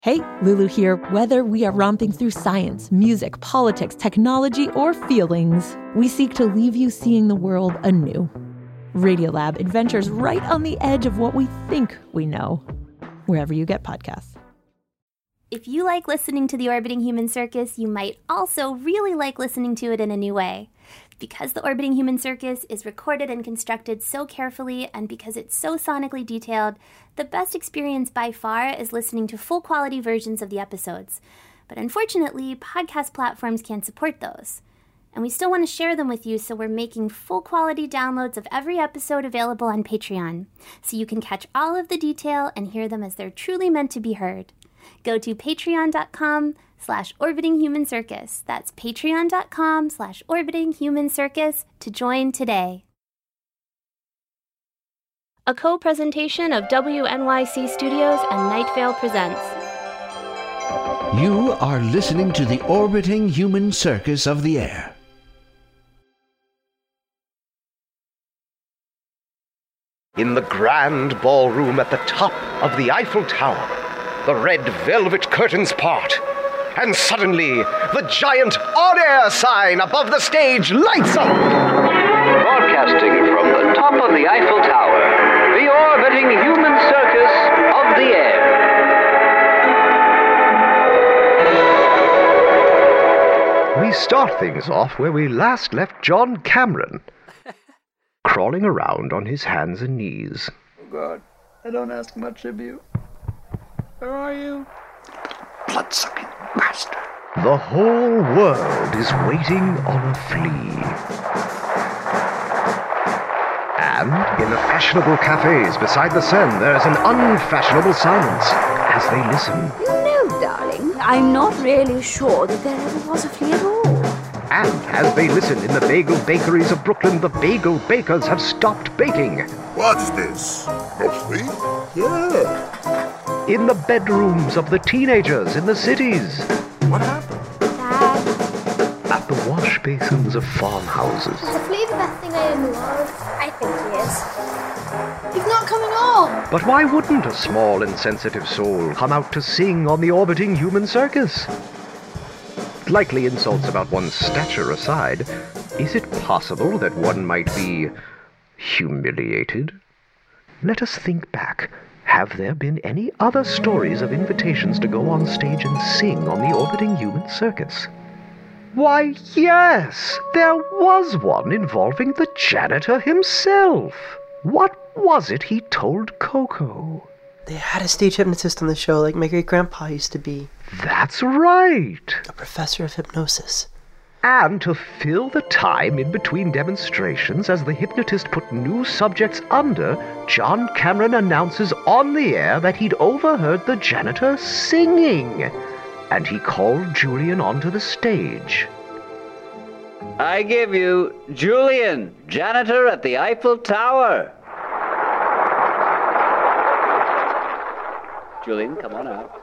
Hey, Lulu here. Whether we are romping through science, music, politics, technology, or feelings, we seek to leave you seeing the world anew. Radiolab adventures right on the edge of what we think we know, wherever you get podcasts. If you like listening to the Orbiting Human Circus, you might also really like listening to it in a new way. Because the Orbiting Human Circus is recorded and constructed so carefully, and because it's so sonically detailed, the best experience by far is listening to full-quality versions of the episodes. But unfortunately, podcast platforms can't support those. And we still want to share them with you, so we're making full-quality downloads of every episode available on Patreon, so you can catch all of the detail and hear them as they're truly meant to be heard. Go to patreon.com/orbitinghumancircus. That's patreon.com/orbitinghumancircus to join today. A co-presentation of WNYC Studios and Night Vale presents. You are listening to the Orbiting Human Circus of the Air. In the grand ballroom at the top of the Eiffel Tower, the red velvet curtains part, and suddenly the giant on-air sign above the stage lights up. Broadcasting from the top of the Eiffel Tower, the Orbiting Human Circus of the Air. We start things off where we last left John Cameron, crawling around on his hands and knees. Oh God, I don't ask much of you. Where are you? Blood-sucking bastard. The whole world is waiting on a flea. And in the fashionable cafes beside the Seine, there's an unfashionable silence as they listen. No, darling, I'm not really sure that there ever was a flea at all. And as they listen in the bagel bakeries of Brooklyn, the bagel bakers have stopped baking. What's this? No flea? Yeah. In the bedrooms of the teenagers in the cities. What happened? Dad. At the wash basins of farmhouses. Is a flea the best thing in the world? I think he is. He's not coming home! But why wouldn't a small and sensitive soul come out to sing on the Orbiting Human Circus? Likely insults about one's stature aside, is it possible that one might be humiliated? Let us think back. Have there been any other stories of invitations to go on stage and sing on the Orbiting Human Circus? Why, yes! There was one involving the janitor himself. What was it he told Coco? They had a stage hypnotist on the show like my great-grandpa used to be. That's right! A professor of hypnosis. And to fill the time in between demonstrations as the hypnotist put new subjects under, John Cameron announces on the air that he'd overheard the janitor singing. And he called Julian onto the stage. I give you Julian, janitor at the Eiffel Tower. Julian, come on out.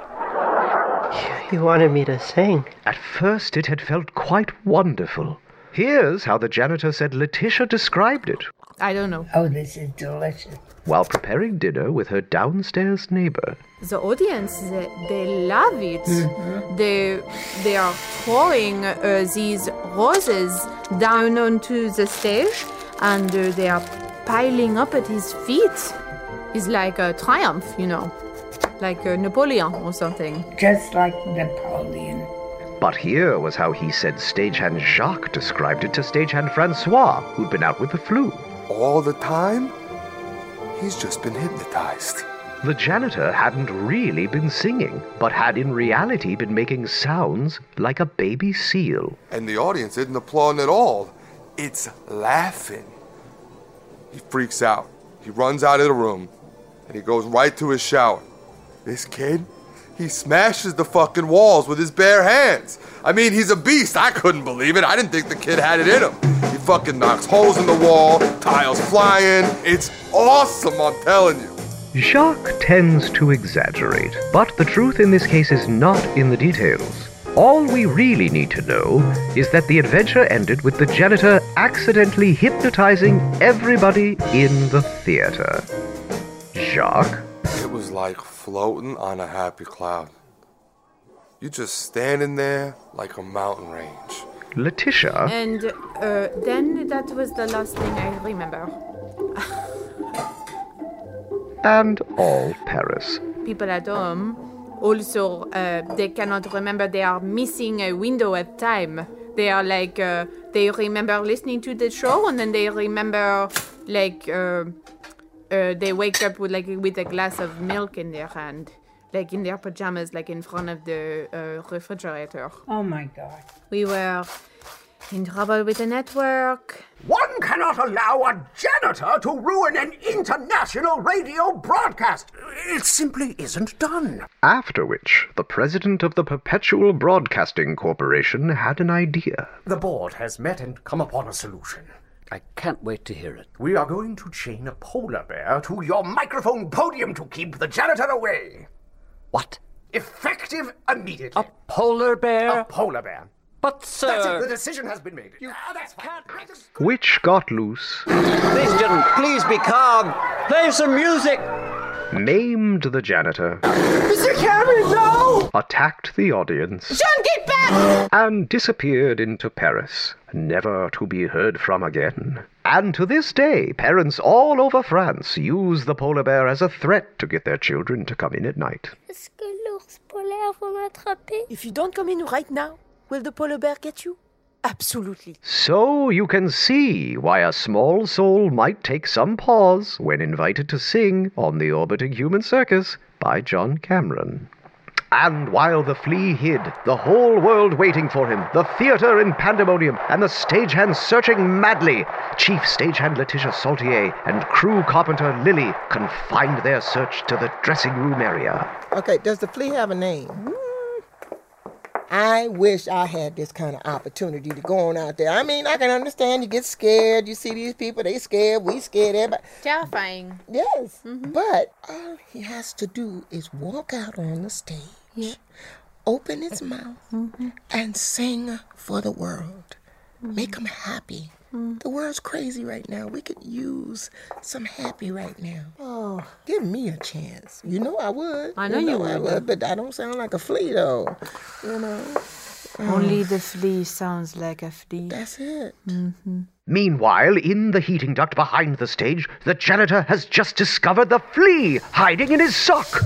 He wanted me to sing. At first it had felt quite wonderful. Here's how the janitor said Letitia described it. I don't know. Oh, this is delicious. While preparing dinner with her downstairs neighbor. The audience, they love it. Mm-hmm. They are throwing these roses down onto the stage, and they are piling up at his feet. It's like a triumph, you know. Like Napoleon or something. Just like Napoleon. But here was how he said stagehand Jacques described it to stagehand Francois, who'd been out with the flu. All the time? He's just been hypnotized. The janitor hadn't really been singing, but had in reality been making sounds like a baby seal. And the audience isn't applauding at all. It's laughing. He freaks out. He runs out of the room, and he goes right to his shower. This kid, he smashes the fucking walls with his bare hands. I mean, he's a beast. I couldn't believe it. I didn't think the kid had it in him. He fucking knocks holes in the wall, tiles flying. It's awesome, I'm telling you. Jacques tends to exaggerate, but the truth in this case is not in the details. All we really need to know is that the adventure ended with the janitor accidentally hypnotizing everybody in the theater. Jacques? It was like floating on a happy cloud. You're just standing there like a mountain range. Letitia. And then that was the last thing I remember. And all Paris. People at home also, they cannot remember. They are missing a window at time. They are like, they remember listening to the show, and then they remember, like, they wake up with a glass of milk in their hand, like in their pajamas, like in front of the refrigerator. Oh my God. We were in trouble with the network. One cannot allow a janitor to ruin an international radio broadcast. It simply isn't done. After which, the president of the Perpetual Broadcasting Corporation had an idea. The board has met and come upon a solution. I can't wait to hear it. We are going to chain a polar bear to your microphone podium to keep the janitor away. What? Effective immediately. A polar bear? A polar bear. But, sir... That's it. The decision has been made. That's fine. Which got loose. Please, gentlemen, please be calm. Play some music. Maimed the janitor. Mr. Cameron, no! Attacked the audience. John, get back! And disappeared into Paris, never to be heard from again. And to this day, parents all over France use the polar bear as a threat to get their children to come in at night. Est-ce que l'ours polaire va m'attraper? If you don't come in right now, will the polar bear get you? Absolutely. So you can see why a small soul might take some pause when invited to sing on The Orbiting Human Circus by John Cameron. And while the flea hid, the whole world waiting for him, the theatre in pandemonium, and the stagehands searching madly, Chief Stagehand Letitia Saltier and crew carpenter Lily confined their search to the dressing room area. Okay, does the flea have a name? I wish I had this kind of opportunity to go on out there. I mean, I can understand you get scared. You see these people, they scared, we scared, everybody. Terrifying. Yes, but all he has to do is walk out on the stage, open his mouth, and sing for the world. Make them happy. The world's crazy right now. We could use some happy right now. Oh, give me a chance. You know I would. I know you would. But I don't sound like a flea, though. You know. Only the flea sounds like a flea. That's it. Meanwhile, in the heating duct behind the stage, the janitor has just discovered the flea hiding in his sock.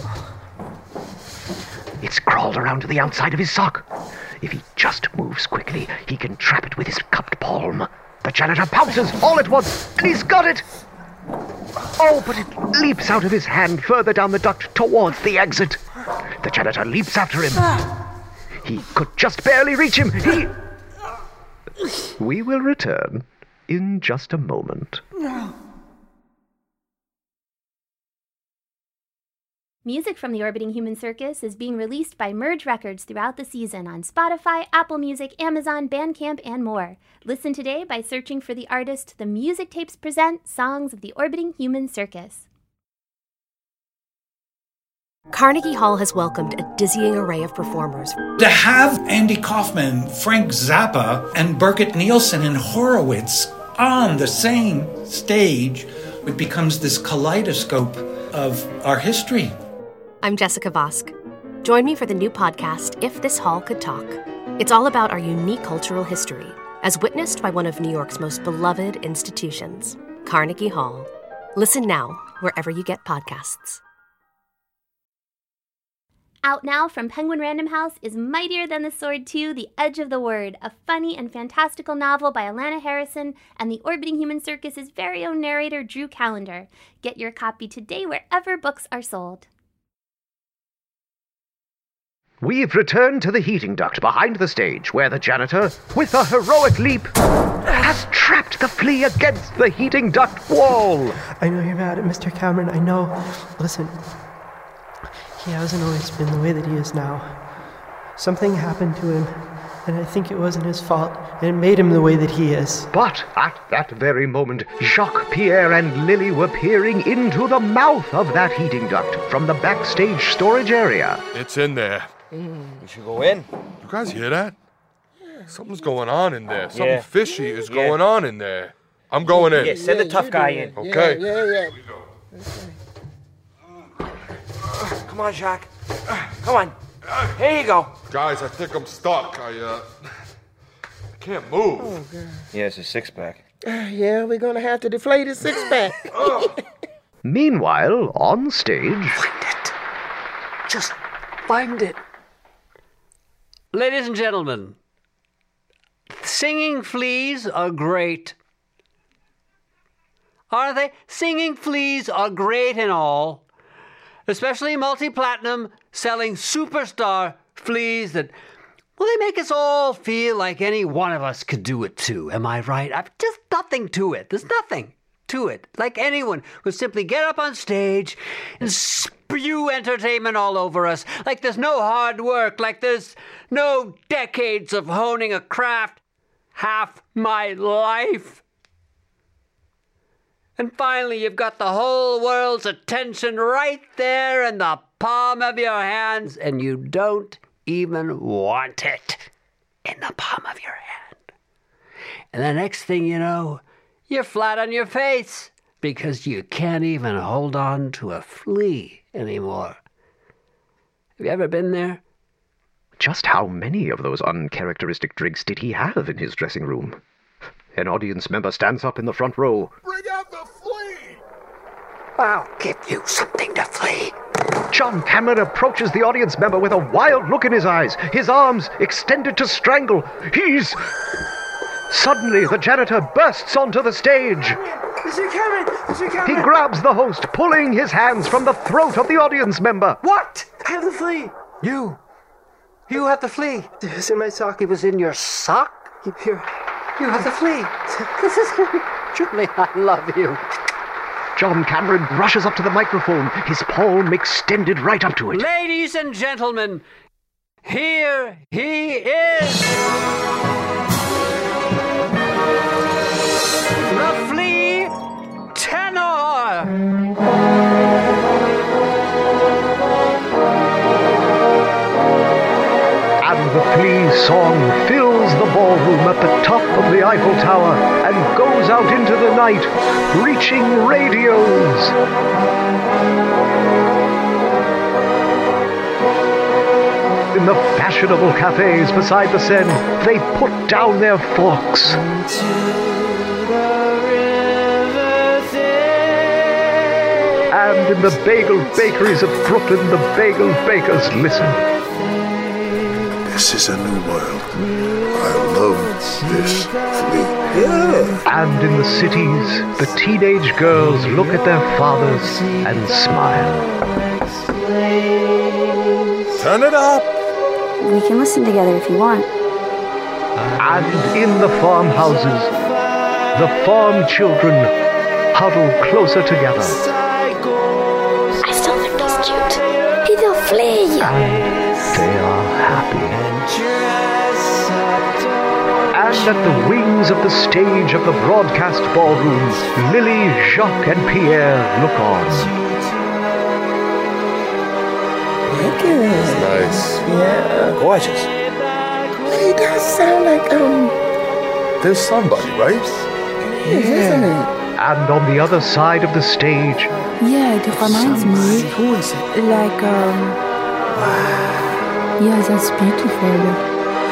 It's crawled around to the outside of his sock. If he just moves quickly, he can trap it with his cupped palm. The janitor pounces all at once, and he's got it! Oh, but it leaps out of his hand further down the duct towards the exit. The janitor leaps after him. He could just barely reach him. We will return in just a moment. Music from the Orbiting Human Circus is being released by Merge Records throughout the season on Spotify, Apple Music, Amazon, Bandcamp, and more. Listen today by searching for the artist The Music Tapes present Songs of the Orbiting Human Circus. Carnegie Hall has welcomed a dizzying array of performers. To have Andy Kaufman, Frank Zappa, and Birgit Nielsen and Horowitz on the same stage, it becomes this kaleidoscope of our history. I'm Jessica Vosk. Join me for the new podcast, If This Hall Could Talk. It's all about our unique cultural history, as witnessed by one of New York's most beloved institutions, Carnegie Hall. Listen now, wherever you get podcasts. Out now from Penguin Random House is Mightier Than the Sword 2, The Edge of the Word, a funny and fantastical novel by Alana Harrison and the Orbiting Human Circus's very own narrator, Drew Callender. Get your copy today wherever books are sold. We've returned to the heating duct behind the stage, where the janitor, with a heroic leap, has trapped the flea against the heating duct wall. I know you're mad at Mr. Cameron, I know. Listen, he hasn't always been the way that he is now. Something happened to him, and I think it wasn't his fault, and it made him the way that he is. But at that very moment, Jacques, Pierre, and Lily were peering into the mouth of that heating duct from the backstage storage area. It's in there. We should go in. You guys hear that? Something's going on in there. Something fishy is going on in there. I'm going in. Yeah, send the tough guy in. Okay. Yeah. Come on, Jacques. Come on. Here you go. Guys, I think I'm stuck. I can't move. Oh, God. Yeah, it's a six-pack. Yeah, we're gonna have to deflate his six-pack. Meanwhile, on stage... Find it. Just find it. Ladies and gentlemen, singing fleas are great. Aren't they? Singing fleas are great and all. Especially multi-platinum selling superstar fleas that, well, they make us all feel like any one of us could do it too. Am I right? I've just nothing to it. There's nothing to it. Like anyone would simply get up on stage and spew entertainment all over us. Like there's no hard work. Like there's no decades of honing a craft. Half my life. And finally, you've got the whole world's attention right there in the palm of your hands, and you don't even want it in the palm of your hand. And the next thing you know, you're flat on your face because you can't even hold on to a flea anymore. Have you ever been there? Just how many of those uncharacteristic drinks did he have in his dressing room? An audience member stands up in the front row. Bring out the flea! I'll give you something to flee. John Cameron approaches the audience member with a wild look in his eyes, his arms extended to strangle. Suddenly, the janitor bursts onto the stage. Mr. Cameron! Mr. Cameron! He grabs the host, pulling his hands from the throat of the audience member. What? I have the flea. You have the flea. It was in my sock. It was in your sock? Here. You have the flea. This is... Julie, I love you. John Cameron rushes up to the microphone, his palm extended right up to it. Ladies and gentlemen, here he is. The flea tenor. And the flea song fills the ballroom at the top of the Eiffel Tower and goes out into the night, reaching radios. In the fashionable cafes beside the Seine, they put down their forks. And in the bagel bakeries of Brooklyn, the bagel bakers listen. This is a new world. I love this flea. And in the cities, the teenage girls look at their fathers and smile. Turn it up! We can listen together if you want. And in the farmhouses, the farm children huddle closer together. I still think he's cute. He's a flea. And they are happy. And at the wings of the stage of the broadcast ballroom, Lily, Jacques, and Pierre look on. It's nice. Yeah. Gorgeous. He does sound like, There's somebody, right? Yes, isn't it? And on the other side of the stage... Yeah, it reminds me. Who is it? Like, yeah, that's beautiful.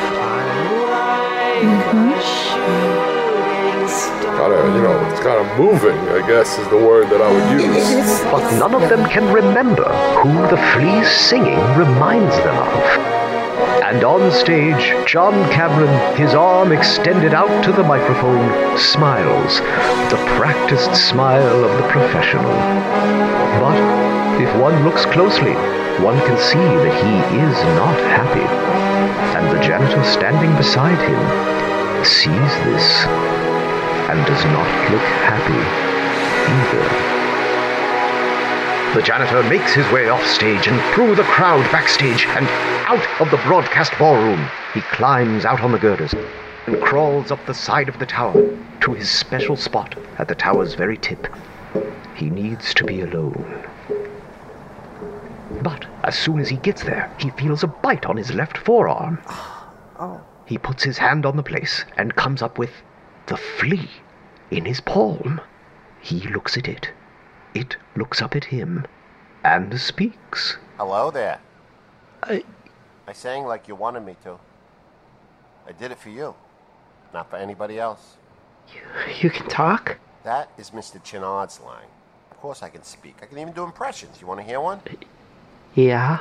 It's kind of moving, I guess, is the word that I would use. But none of them can remember who the flea's singing reminds them of. And on stage, John Cameron, his arm extended out to the microphone, smiles, the practiced smile of the professional. But if one looks closely, one can see that he is not happy. And the janitor standing beside him sees this and does not look happy either. The janitor makes his way off stage and through the crowd backstage and out of the broadcast ballroom. He climbs out on the girders and crawls up the side of the tower to his special spot at the tower's very tip. He needs to be alone. But as soon as he gets there, he feels a bite on his left forearm. He puts his hand on the place and comes up with the flea in his palm. He looks at it. It looks up at him and speaks. Hello there. I sang like you wanted me to. I did it for you, not for anybody else. You can talk? That is Mr. Chenard's line. Of course I can speak. I can even do impressions. You want to hear one? Yeah.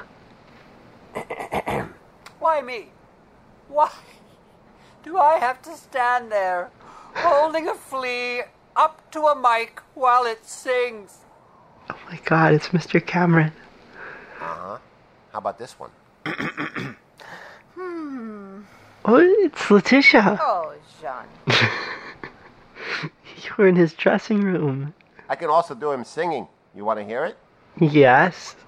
Why me? Why do I have to stand there holding a flea up to a mic while it sings? Oh my God, it's Mr. Cameron. Uh-huh. How about this one? Oh, it's Letitia. Oh, Jean. You were in his dressing room. I can also do him singing. You want to hear it? Yes.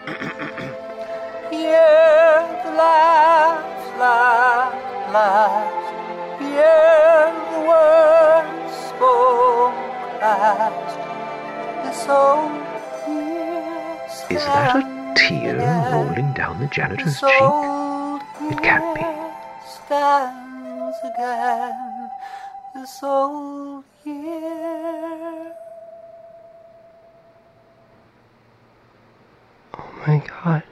Hear the laughs, laugh, laugh. Hear the words spoke last. This old year Is that a tear rolling down the janitor's cheek? It can't be. Stands again this old year. Oh my God.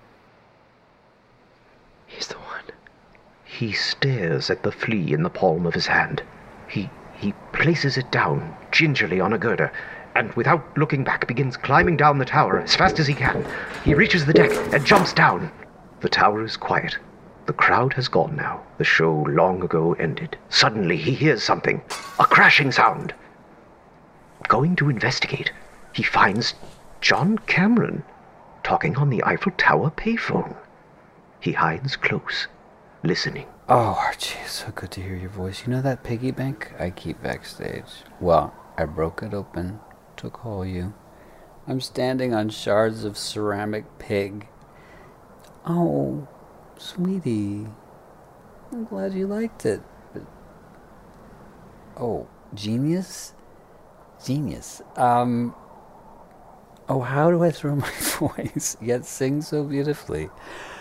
He's the one. He stares at the flea in the palm of his hand. He places it down gingerly on a girder, and without looking back begins climbing down the tower as fast as he can. He reaches the deck and jumps down. The tower is quiet. The crowd has gone now. The show long ago ended. Suddenly he hears something. A crashing sound. Going to investigate, he finds John Cameron talking on the Eiffel Tower payphone. He hides close, listening. Oh, Archie, it's so good to hear your voice. You know that piggy bank I keep backstage? Well, I broke it open to call you. I'm standing on shards of ceramic pig. Oh, sweetie, I'm glad you liked it. But... Oh, genius? Genius. Oh, how do I throw my voice yet sing so beautifully?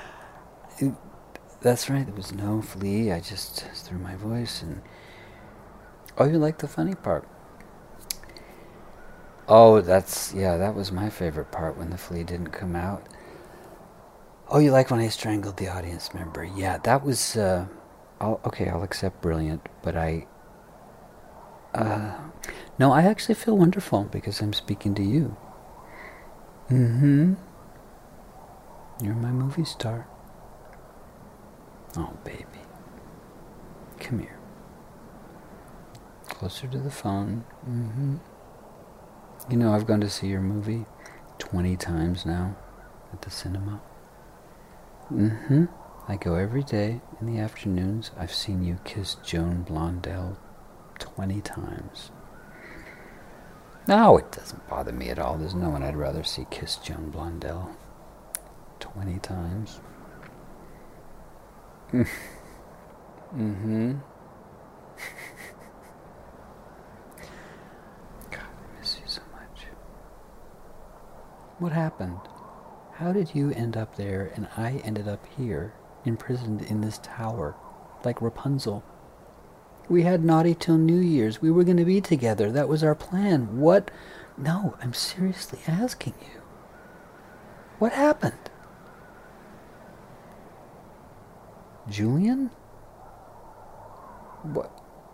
That's right, there was no flea. I just threw my voice and... Oh, you like the funny part? Oh, that was my favorite part, when the flea didn't come out. Oh, you like when I strangled the audience member? Yeah, that was, I'll accept brilliant, but no, I actually feel wonderful because I'm speaking to you. Mm-hmm. You're my movie star. Oh, baby. Come here. Closer to the phone. Mm-hmm. You know, I've gone to see your movie 20 times now at the cinema. Mm-hmm. I go every day in the afternoons. I've seen you kiss Joan Blondell 20 times. No, it doesn't bother me at all. There's no one I'd rather see kiss Joan Blondell 20 times. Mm-hmm. God, I miss you so much. What happened? How did you end up there and I ended up here, imprisoned in this tower, like Rapunzel? We had naughty till New Year's. We were going to be together. That was our plan. What? No, I'm seriously asking you. What happened? Julian? What?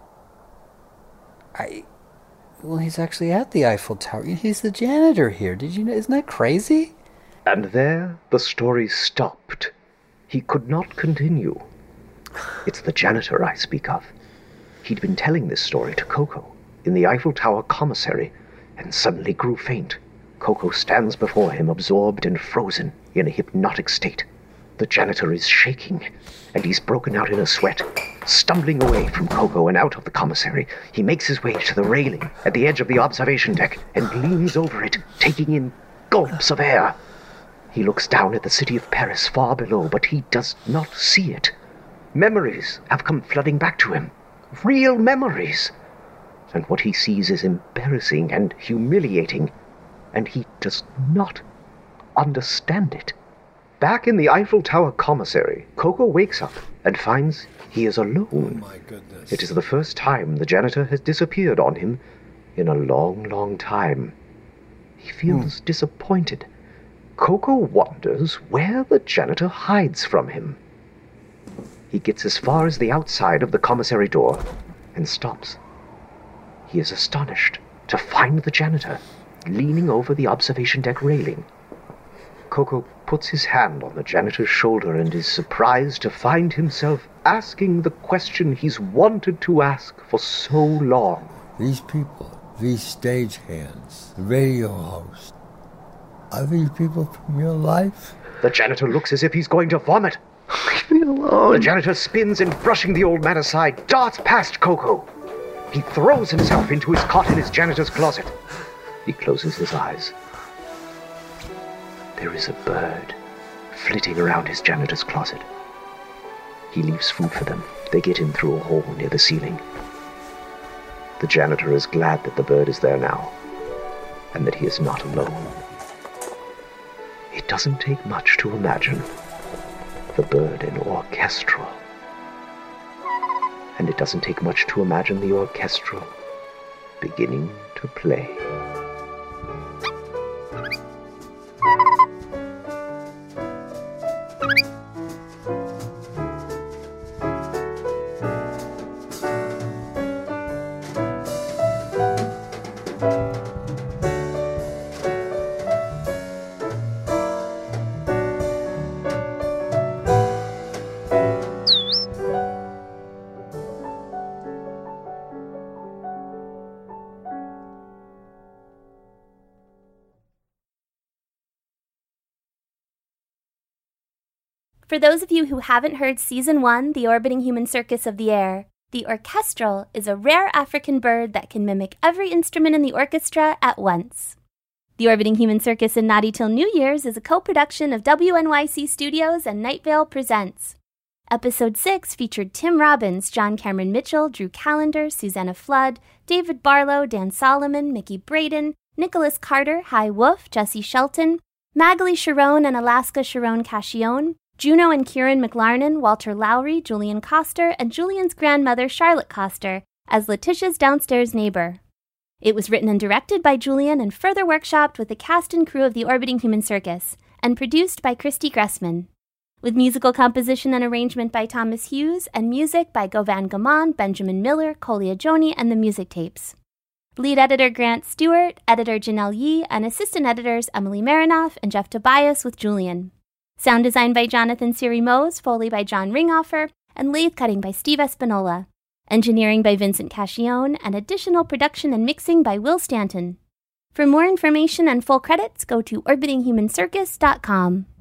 Well, he's actually at the Eiffel Tower. He's the janitor here. Did you know? Isn't that crazy? And there the story stopped. He could not continue. It's the janitor I speak of. He'd been telling this story to Coco in the Eiffel Tower commissary and suddenly grew faint. Coco stands before him, absorbed and frozen in a hypnotic state. The janitor is shaking, and he's broken out in a sweat. Stumbling away from Coco and out of the commissary, he makes his way to the railing at the edge of the observation deck and leans over it, taking in gulps of air. He looks down at the city of Paris far below, but he does not see it. Memories have come flooding back to him. Real memories. And what he sees is embarrassing and humiliating, and he does not understand it. Back in the Eiffel Tower commissary, Coco wakes up and finds he is alone. Oh my goodness. It is the first time the janitor has disappeared on him in a long, long time. He feels disappointed. Coco wonders where the janitor hides from him. He gets as far as the outside of the commissary door and stops. He is astonished to find the janitor leaning over the observation deck railing. Coco puts his hand on the janitor's shoulder and is surprised to find himself asking the question he's wanted to ask for so long. These people, these stagehands, the radio host, are these people from your life? The janitor looks as if he's going to vomit. Leave me alone. The janitor spins and, brushing the old man aside, darts past Coco. He throws himself into his cot in his janitor's closet. He closes his eyes. There is a bird flitting around his janitor's closet. He leaves food for them. They get in through a hole near the ceiling. The janitor is glad that the bird is there now, and that he is not alone. It doesn't take much to imagine the bird in orchestral. And it doesn't take much to imagine the orchestral beginning to play. For those of you who haven't heard Season 1, The Orbiting Human Circus of the Air, the orchestral is a rare African bird that can mimic every instrument in the orchestra at once. The Orbiting Human Circus and Naughty Till New Year's is a co-production of WNYC Studios and Night Vale Presents. Episode 6 featured Tim Robbins, John Cameron Mitchell, Drew Callender, Susanna Flood, David Barlow, Dan Solomon, Mickey Braden, Nicholas Carter, Hi Wolf, Jesse Shelton, Magali Sharon and Alaska Sharon Cashion, Juno and Kieran McLarnon, Walter Lowry, Julian Coster, and Julian's grandmother, Charlotte Coster, as Letitia's downstairs neighbor. It was written and directed by Julian and further workshopped with the cast and crew of The Orbiting Human Circus, and produced by Christy Gressman. With musical composition and arrangement by Thomas Hughes, and music by Govan Gaman, Benjamin Miller, Kolia Joni, and the Music Tapes. Lead editor Grant Stewart, editor Janelle Yee, and assistant editors Emily Marinoff and Jeff Tobias with Julian. Sound design by Jonathan Siri Mose, Foley by John Ringoffer, and lathe cutting by Steve Espinola. Engineering by Vincent Cascione, and additional production and mixing by Will Stanton. For more information and full credits, go to orbitinghumancircus.com.